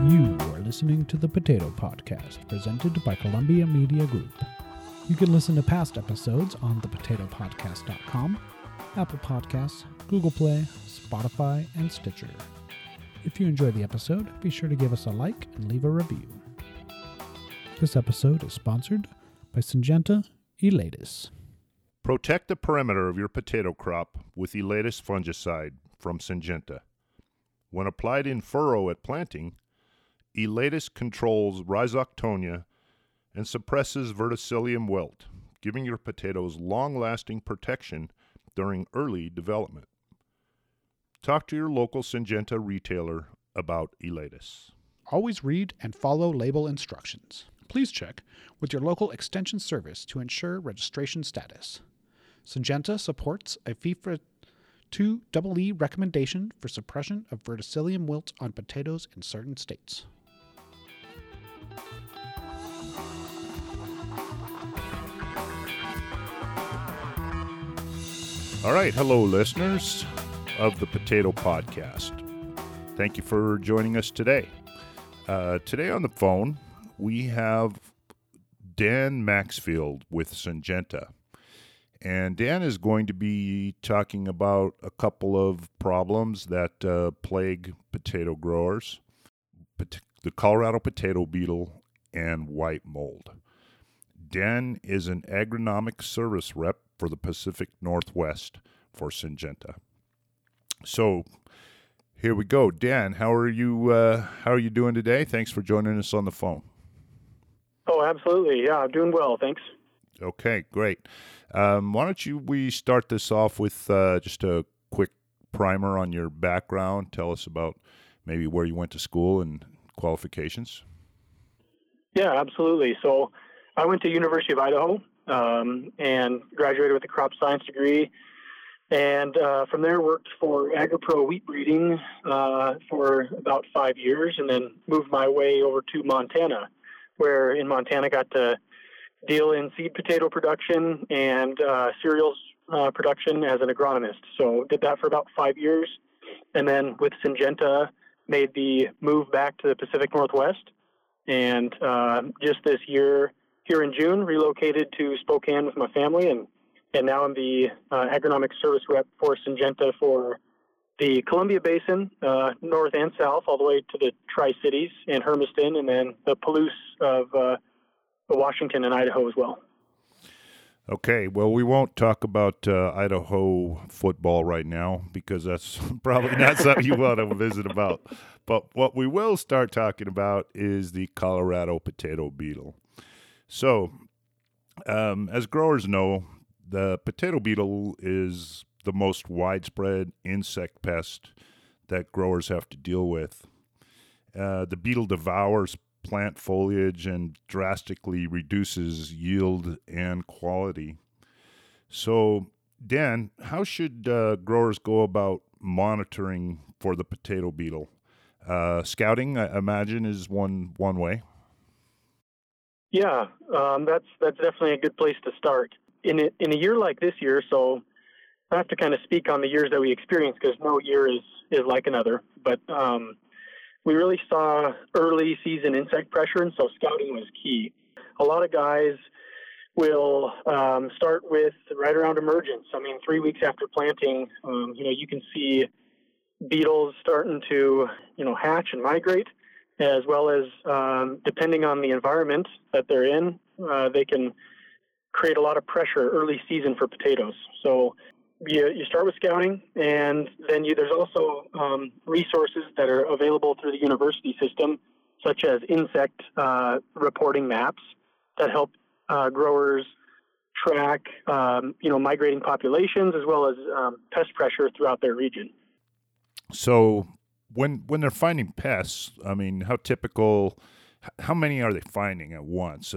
You are listening to the Potato Podcast, presented by Columbia Media Group. You can listen to past episodes on thepotatopodcast.com, Apple Podcasts, Google Play, Spotify, and Stitcher. If you enjoy the episode, be sure to give us a like and leave a review. This episode is sponsored by Syngenta Elatus. Protect the perimeter of your potato crop with Elatus fungicide from Syngenta. When applied in furrow at planting, Elatus controls Rhizoctonia and suppresses verticillium wilt, giving your potatoes long-lasting protection during early development. Talk to your local Syngenta retailer about Elatus. Always read and follow label instructions. Please check with your local extension service to ensure registration status. Syngenta supports a FIFRA 2EE recommendation for suppression of verticillium wilt on potatoes in certain states. All right, hello listeners of the Potato Podcast. Thank you for joining us today. Today on the phone, we have Dan Maxfield with Syngenta. And Dan is going to be talking about a couple of problems that plague potato growers, the Colorado potato beetle and white mold. Dan is an agronomic service rep for the Pacific Northwest for Syngenta. So here we go. Dan, how are you doing today? Thanks for joining us on the phone. Oh, absolutely. Yeah, I'm doing well. Thanks. Okay, great. Why don't we start this off with just a quick primer on your background. Tell us about maybe where you went to school and qualifications. Yeah, absolutely. So I went to University of Idaho and graduated with a crop science degree. And from there worked for AgriPro wheat breeding for about 5 years, and then moved my way over to Montana, where in Montana got to deal in seed potato production and cereals production as an agronomist. So did that for about 5 years. And then with Syngenta, made the move back to the Pacific Northwest. And just this year, here in June, relocated to Spokane with my family. And now I'm the agronomic service rep for Syngenta for the Columbia Basin, north and south, all the way to the Tri-Cities and Hermiston, and then the Palouse of Washington and Idaho as well. Okay, well, we won't talk about Idaho football right now because that's probably not something you want to visit about. But what we will start talking about is the Colorado potato beetle. So, as growers know, the potato beetle is the most widespread insect pest that growers have to deal with. The beetle devours plant foliage and drastically reduces yield and quality. So, Dan, how should growers go about monitoring for the potato beetle? Scouting, I imagine, is one way. Yeah, that's definitely a good place to start. In a year like this year, so I have to kind of speak on the years that we experienced because no year is like another. But we really saw early season insect pressure, and so scouting was key. A lot of guys will start with right around emergence. I mean, 3 weeks after planting, you can see beetles starting to, hatch and migrate, as well as depending on the environment that they're in, they can create a lot of pressure early season for potatoes. So you start with scouting, and then there's also resources that are available through the university system, such as insect reporting maps that help growers track, migrating populations as well as pest pressure throughout their region. So when they're finding pests, I mean, how many are they finding at once?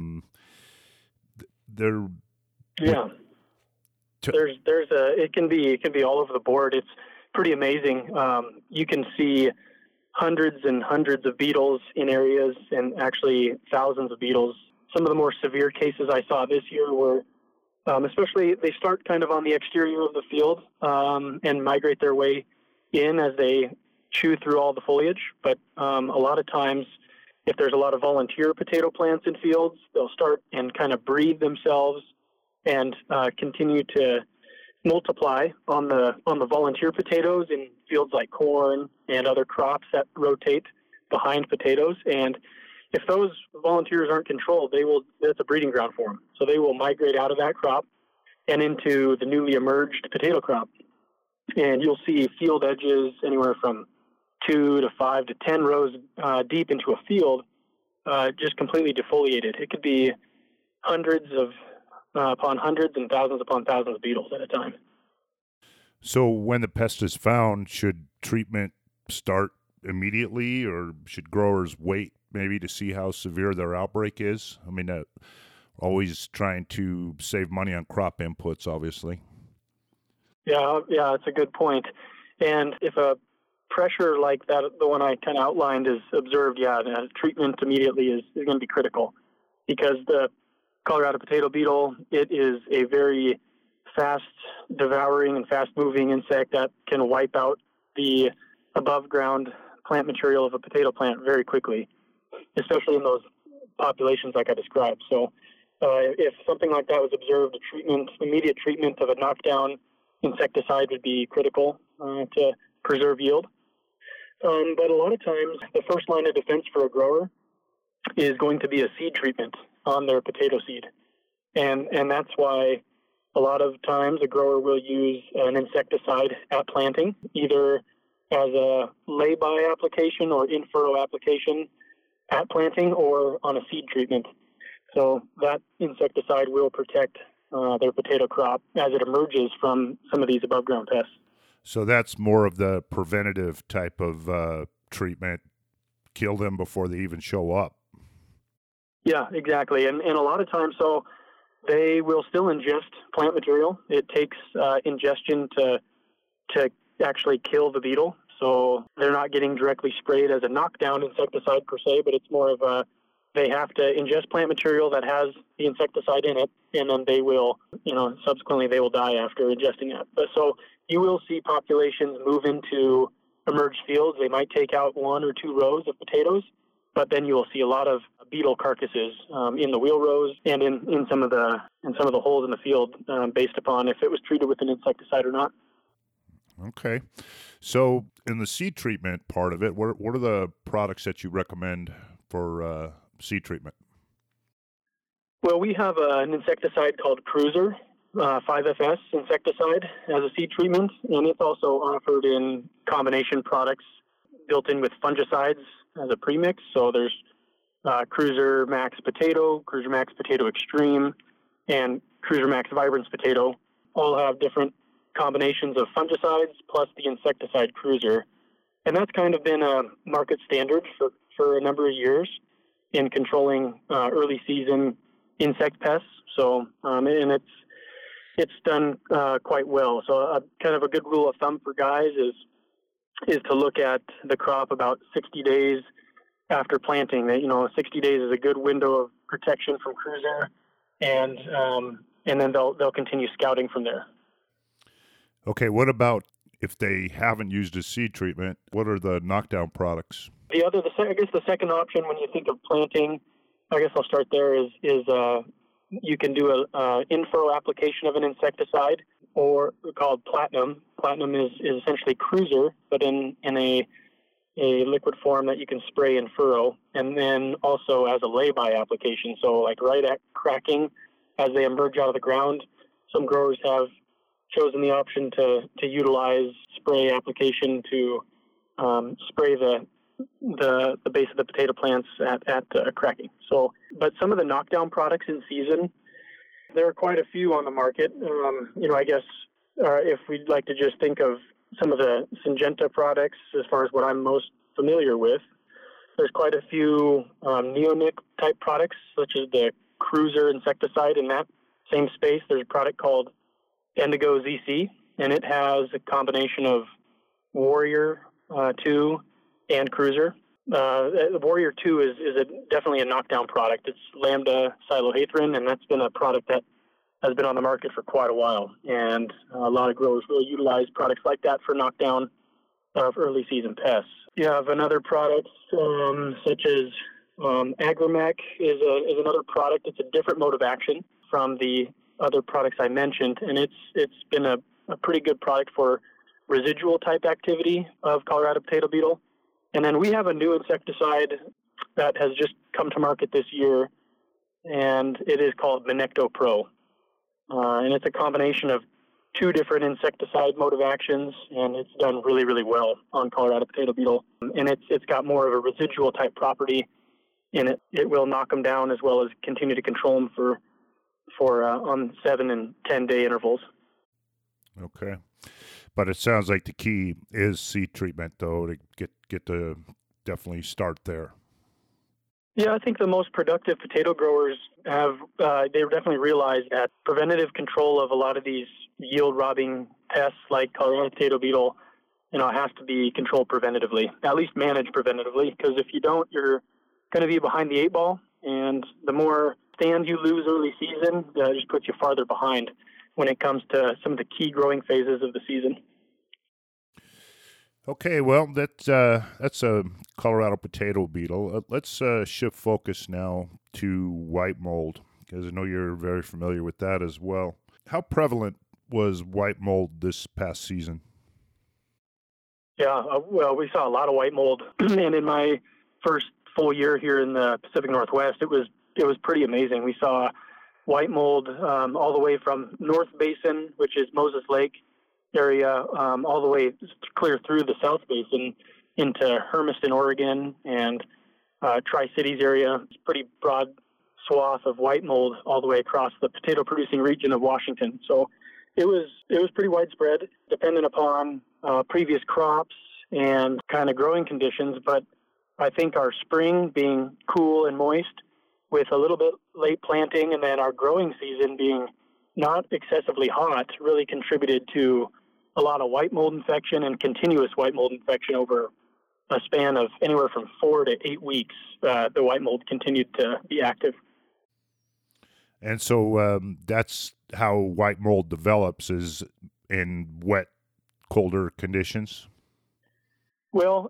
It can be all over the board. It's pretty amazing. You can see hundreds and hundreds of beetles in areas, and actually thousands of beetles. Some of the more severe cases I saw this year were, especially they start kind of on the exterior of the field and migrate their way in as they chew through all the foliage, but a lot of times, if there's a lot of volunteer potato plants in fields, they'll start and kind of breed themselves and continue to multiply on the volunteer potatoes in fields like corn and other crops that rotate behind potatoes. And if those volunteers aren't controlled, it's a breeding ground for them. So they will migrate out of that crop and into the newly emerged potato crop. And you'll see field edges anywhere from 2 to 5 to 10 rows deep into a field, just completely defoliated. It could be hundreds upon hundreds and thousands upon thousands of beetles at a time. So when the pest is found, should treatment start immediately, or should growers wait maybe to see how severe their outbreak is? I mean, always trying to save money on crop inputs, obviously. Yeah, it's a good point. And if a pressure like that, the one I kind of outlined, is observed, treatment immediately is going to be critical, because the Colorado potato beetle, it is a very fast-devouring and fast-moving insect that can wipe out the above-ground plant material of a potato plant very quickly, especially in those populations like I described. So if something like that was observed, immediate treatment of a knockdown insecticide would be critical to preserve yield. But a lot of times, the first line of defense for a grower is going to be a seed treatment on their potato seed. And that's why a lot of times a grower will use an insecticide at planting, either as a lay-by application or in-furrow application at planting, or on a seed treatment. So that insecticide will protect their potato crop as it emerges from some of these above-ground pests. So that's more of the preventative type of treatment, kill them before they even show up. Yeah, exactly. And a lot of times, so they will still ingest plant material. It takes ingestion to actually kill the beetle. So they're not getting directly sprayed as a knockdown insecticide per se, but it's more of they have to ingest plant material that has the insecticide in it, and then they will, subsequently they will die after ingesting it. But so you will see populations move into emerged fields. They might take out 1 or 2 rows of potatoes, but then you will see a lot of beetle carcasses in the wheel rows and in some of the holes in the field, based upon if it was treated with an insecticide or not. Okay. So in the seed treatment part of it, what are the products that you recommend for seed treatment? Well, we have an insecticide called Cruiser, 5FS insecticide, as a seed treatment, and it's also offered in combination products built in with fungicides as a premix. So there's Cruiser Max Potato, Cruiser Max Potato Extreme, and Cruiser Max Vibrance Potato. All have different combinations of fungicides plus the insecticide Cruiser. And that's kind of been a market standard for a number of years in controlling early season insect pests. So, and it's done quite well. So kind of a good rule of thumb for guys is to look at the crop about 60 days after planting. 60 days is a good window of protection from Cruiser, and then they'll continue scouting from there. Okay, what about if they haven't used a seed treatment? What are the knockdown products? The second option when you think of planting, I guess I'll start there, is you can do a in-furrow application of an insecticide, or called Platinum. Platinum is essentially Cruiser, but in a liquid form that you can spray in furrow, and then also as a lay-by application. So like right at cracking, as they emerge out of the ground, some growers have chosen the option to utilize spray application to spray the base of the potato plants at cracking. So, but some of the knockdown products in season, there are quite a few on the market. I guess if we'd like to just think of some of the Syngenta products, as far as what I'm most familiar with, there's quite a few neonic type products, such as the Cruiser insecticide. In that same space, there's a product called Indigo ZC, and it has a combination of Warrior 2 and Cruiser. The Warrior 2 is definitely a knockdown product. It's Lambda cylohydrin, and that's been a product that has been on the market for quite a while. And a lot of growers will utilize products like that for knockdown of early season pests. You have another product such as Agrimec is another product. It's a different mode of action from the other products I mentioned, and it's been a pretty good product for residual type activity of Colorado potato beetle. And then we have a new insecticide that has just come to market this year, and it is called Minecto Pro. And it's a combination of two different insecticide mode of actions, and it's done really, really well on Colorado potato beetle. And it's got more of a residual type property in it. It will knock them down as well as continue to control them for on 7 and 10 day intervals. Okay. But it sounds like the key is seed treatment, though, to get to definitely start there. Yeah, I think the most productive potato growers have they definitely realized that preventative control of a lot of these yield-robbing pests like Colorado potato beetle, has to be controlled preventatively, at least managed preventatively, because if you don't, you're going to be behind the 8 ball, and the more stands you lose early season, it just puts you farther behind when it comes to some of the key growing phases of the season. Okay, well, that's a Colorado potato beetle. Let's shift focus now to white mold, because I know you're very familiar with that as well. How prevalent was white mold this past season? Yeah, well, we saw a lot of white mold, and in my first full year here in the Pacific Northwest, it was pretty amazing. We saw white mold all the way from North Basin, which is Moses Lake area, all the way clear through the South Basin into Hermiston, Oregon, and Tri-Cities area. It's a pretty broad swath of white mold all the way across the potato-producing region of Washington. So it was pretty widespread, dependent upon previous crops and kind of growing conditions. But I think our spring being cool and moist, with a little bit late planting, and then our growing season being not excessively hot, really contributed to a lot of white mold infection and continuous white mold infection over a span of anywhere from 4 to 8 weeks. The white mold continued to be active. And so that's how white mold develops, is in wet, colder conditions? Well,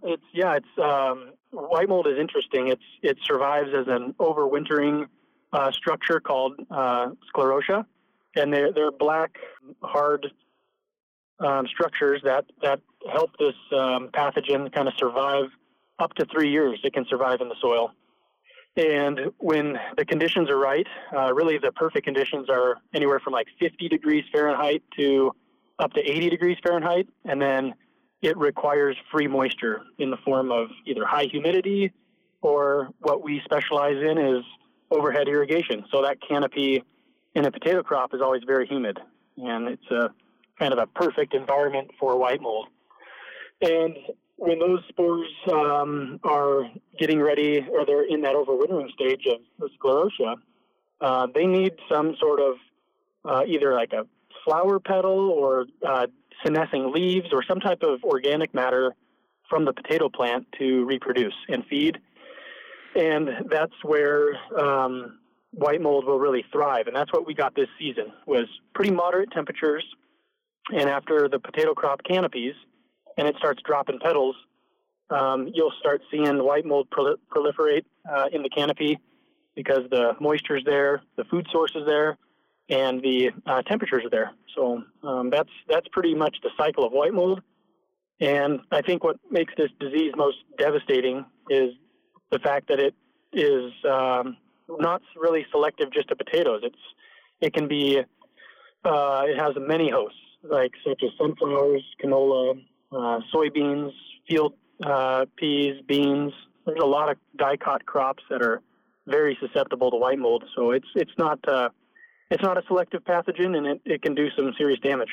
white mold is interesting. It survives as an overwintering structure called sclerotia, and they're black, hard structures that help this pathogen kind of survive up to 3 years. It can survive in the soil. And when the conditions are right, really the perfect conditions are anywhere from like 50 degrees Fahrenheit to up to 80 degrees Fahrenheit, and then it requires free moisture in the form of either high humidity, or what we specialize in is overhead irrigation. So that canopy in a potato crop is always very humid, and it's a kind of a perfect environment for white mold. And when those spores are getting ready, or they're in that overwintering stage of sclerotia, they need some sort of either like a flower petal or senescing leaves or some type of organic matter from the potato plant to reproduce and feed. And that's where white mold will really thrive. And that's what we got this season, was pretty moderate temperatures. And after the potato crop canopies and it starts dropping petals, you'll start seeing white mold proliferate in the canopy, because the moisture's there, the food source is there, and the temperatures are there. So that's pretty much the cycle of white mold. And I think what makes this disease most devastating is the fact that it is not really selective just to potatoes. It can be it has many hosts, such as sunflowers, canola, soybeans, field peas, beans. There's a lot of dicot crops that are very susceptible to white mold. So it's not a selective pathogen, and it can do some serious damage.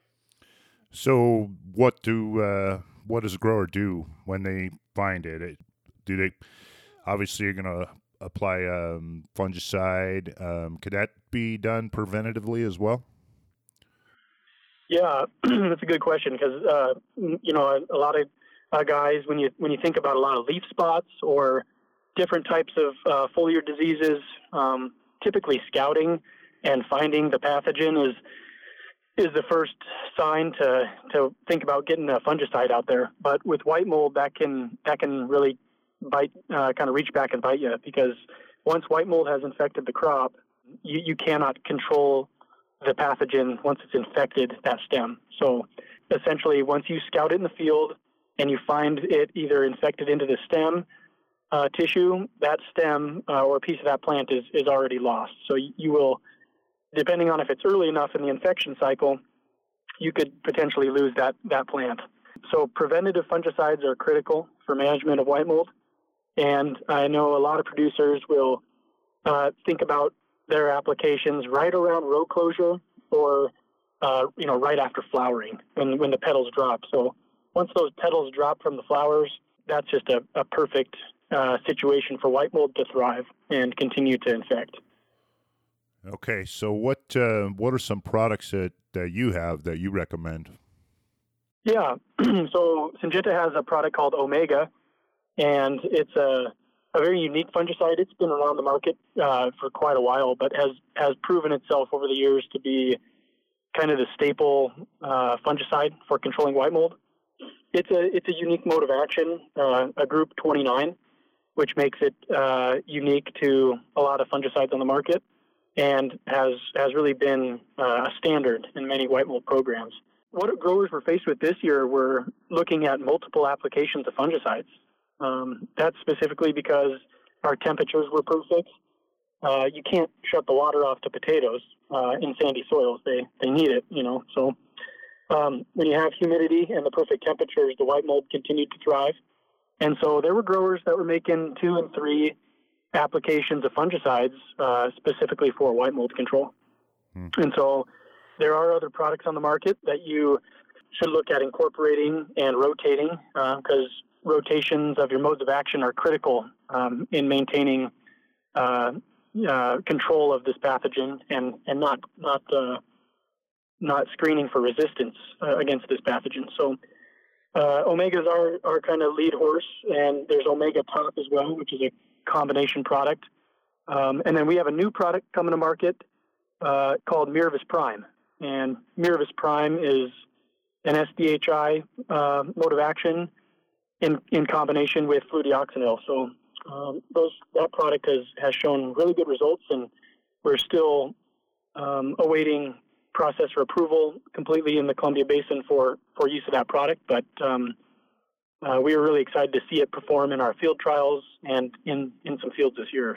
So what does a grower do when they find it? Do they obviously you're going to apply fungicide? Could that be done preventatively as well? Yeah, that's a good question, because a lot of guys, when you think about a lot of leaf spots or different types of foliar diseases, typically scouting and finding the pathogen is the first sign to think about getting a fungicide out there. But with white mold, that can really bite, kind of reach back and bite you, because once white mold has infected the crop, you cannot control the pathogen once it's infected that stem. So essentially, once you scout it in the field and you find it either infected into the stem tissue, that stem or a piece of that plant is already lost. So you will, depending on if it's early enough in the infection cycle, you could potentially lose that plant. So preventative fungicides are critical for management of white mold. And I know a lot of producers will think about their applications right around row closure or right after flowering when the petals drop. So once those petals drop from the flowers, that's just a perfect situation for white mold to thrive and continue to infect. Okay, so what are some products that you have that you recommend? Yeah, so Syngenta has a product called Omega, and it's a very unique fungicide. It's been around the market for quite a while, but has proven itself over the years to be kind of the staple fungicide for controlling white mold. It's a unique mode of action, a group 29, which makes it unique to a lot of fungicides on the market, and has really been a standard in many white mold programs. What growers were faced with this year were looking at multiple applications of fungicides. That's specifically because our temperatures were perfect. You can't shut the water off to potatoes in sandy soils. They need it, So when you have humidity and the perfect temperatures, the white mold continued to thrive. And so there were growers that were making 2 and 3 applications of fungicides specifically for white mold control. And so there are other products on the market that you should look at incorporating and rotating, because rotations of your modes of action are critical in maintaining control of this pathogen and not screening for resistance against this pathogen. So Omegas are kind of lead horse, and there's Omega Top as well, which is a combination product. And then we have a new product coming to market called Miravis Prime. And Miravis Prime is an SDHI mode of action in combination with fludeoxonil. So that product has shown really good results, and we're still awaiting process for approval completely in the Columbia Basin for use of that product. But we are really excited to see it perform in our field trials and in some fields this year.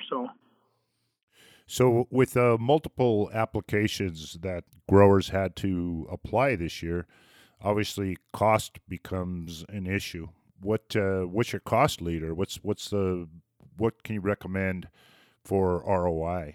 So with multiple applications that growers had to apply this year, obviously cost becomes an issue. What's your cost leader? What can you recommend for ROI?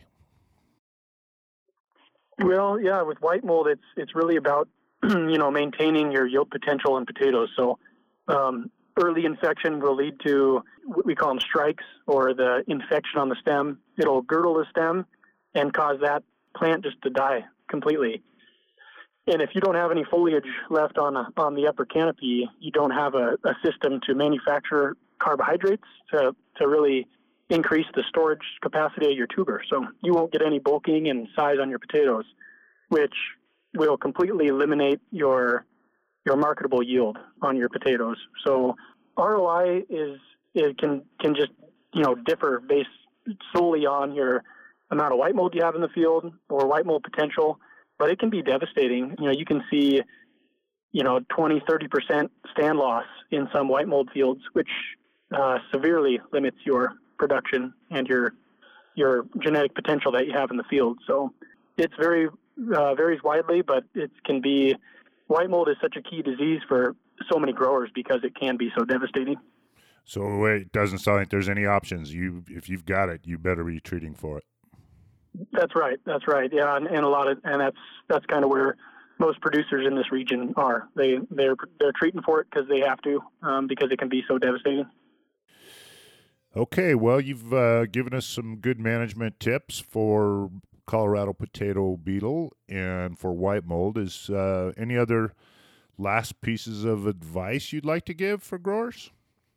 Well, yeah, with white mold, it's really about maintaining your yield potential in potatoes. So early infection will lead to what we call them strikes, or the infection on the stem. It'll girdle the stem and cause that plant just to die completely. And if you don't have any foliage left on the upper canopy, you don't have a system to manufacture carbohydrates to really increase the storage capacity of your tuber. So you won't get any bulking and size on your potatoes, which will completely eliminate your marketable yield on your potatoes. So ROI can just differ based solely on your amount of white mold you have in the field or white mold potential, but it can be devastating. You can see 20-30% stand loss in some white mold fields, which severely limits your production and your genetic potential that you have in the field. So it's varies widely, but it can be, white mold is such a key disease for so many growers because it can be so devastating. So it doesn't sound like there's any options. If you've got it, you better be treating for it. That's right. Yeah, and that's kind of where most producers in this region are. They're treating for it because they have to, because it can be so devastating. Okay, well, you've given us some good management tips for Colorado potato beetle and for white mold. Is any other last pieces of advice you'd like to give for growers?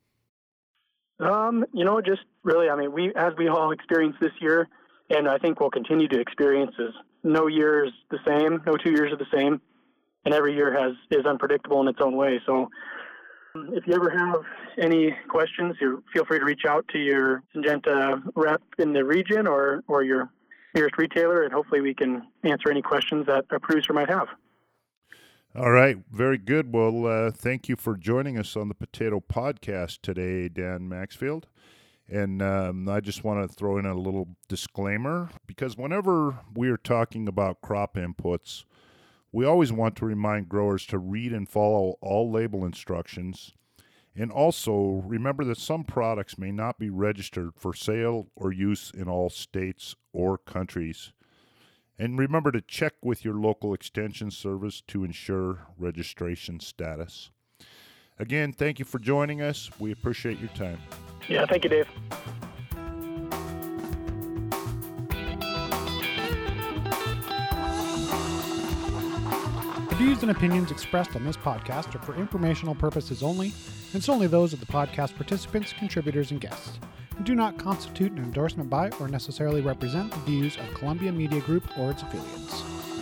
Just really, we all experienced this year, and I think we'll continue to experience, is no year is the same, no 2 years are the same. and every year is unpredictable in its own way. So if you ever have any questions, feel free to reach out to your Syngenta rep in the region or your nearest retailer, and hopefully we can answer any questions that a producer might have. All right. Very good. Well, thank you for joining us on the Potato Podcast today, Dan Maxfield. And I just want to throw in a little disclaimer, because whenever we are talking about crop inputs, we always want to remind growers to read and follow all label instructions. And also remember that some products may not be registered for sale or use in all states or countries. And remember to check with your local extension service to ensure registration status. Again, thank you for joining us. We appreciate your time. Yeah, thank you, Dave. The views and opinions expressed on this podcast are for informational purposes only, and solely those of the podcast participants, contributors, and guests, and do not constitute an endorsement by or necessarily represent the views of Columbia Media Group or its affiliates.